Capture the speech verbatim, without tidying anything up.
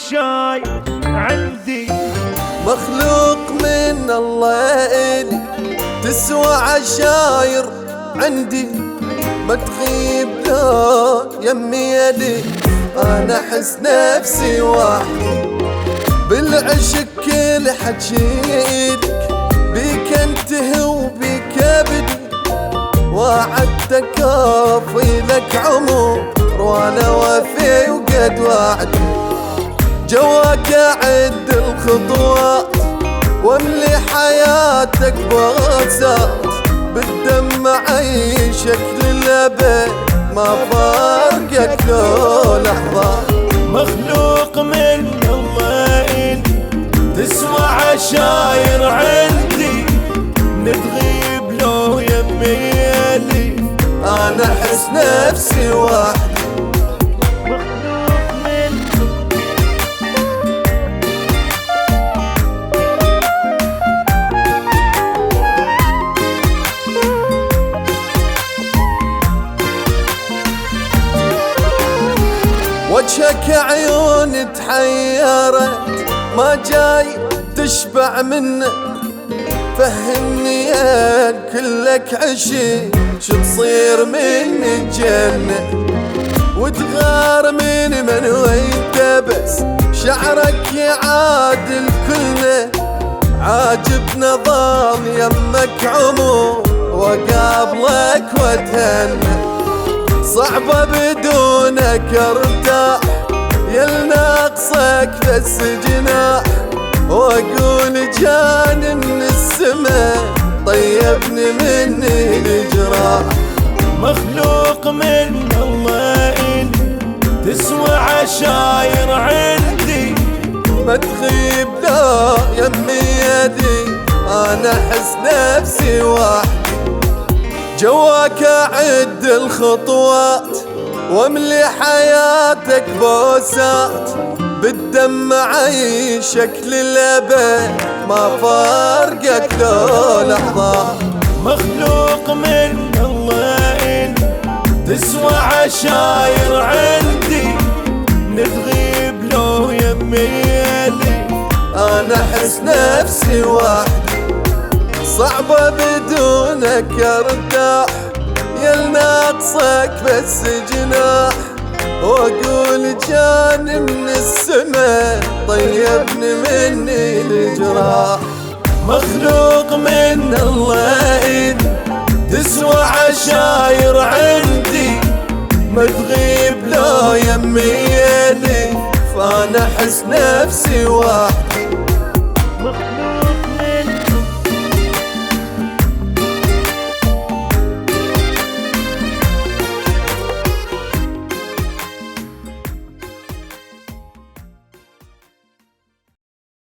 عشاير عندي. مخلوق من الله إلي تسوى عشاير عندي، ما تغيب لا يمي يلي أنا أحس نفسي وحدي. بالعشق كل حجيلك بيك انتهي وبيك ابدي، وعدتك افي لك عمر وانا وفي وقد وعدي. جواك اعد الخطوات واملي حياتك بغسات، بالدم عيشك للابد ما فارقك لو لحظة. مخلوق من الله إلي تسوى عشاير عندي، نتغيب لو يمي يلي أنا أحس نفسي وحدي. مخلوق من وجهك عيون تحيرت ما جاي تشبع منه، فهمني يا كلك عشي شو تصير من الجنة، وتغار من من وانت بس شعرك يعادل كلنا. عاجبنا ظل يمك عمر وقابلك واتهنى، صعبة بدونك ارتاح يلناقصك بس جناح، واقول جاني من السماء طيبني مني الجراح. مخلوق من الله إلي تسوى عشاير عندي، ما تغيب لا يمي يدي انا احس نفسي وحدي. جواك اعد الخطوات واملي حياتك بوسات، بالدم عيشك للابد ما فارقك لو لحظة. مخلوق من الله إلي تسوى عشاير عندي، نتغيب لو يمي يلي انا احس نفسي وحدي. صعبة بدونك ارتاح يلناقصك بس جناح، واقول جاني من السماء طيبني مني الجراح. مخلوق من الله إلي تسوى عشاير عندي، ما تغيب لو يمي يلي فانا احس نفسي وحدي.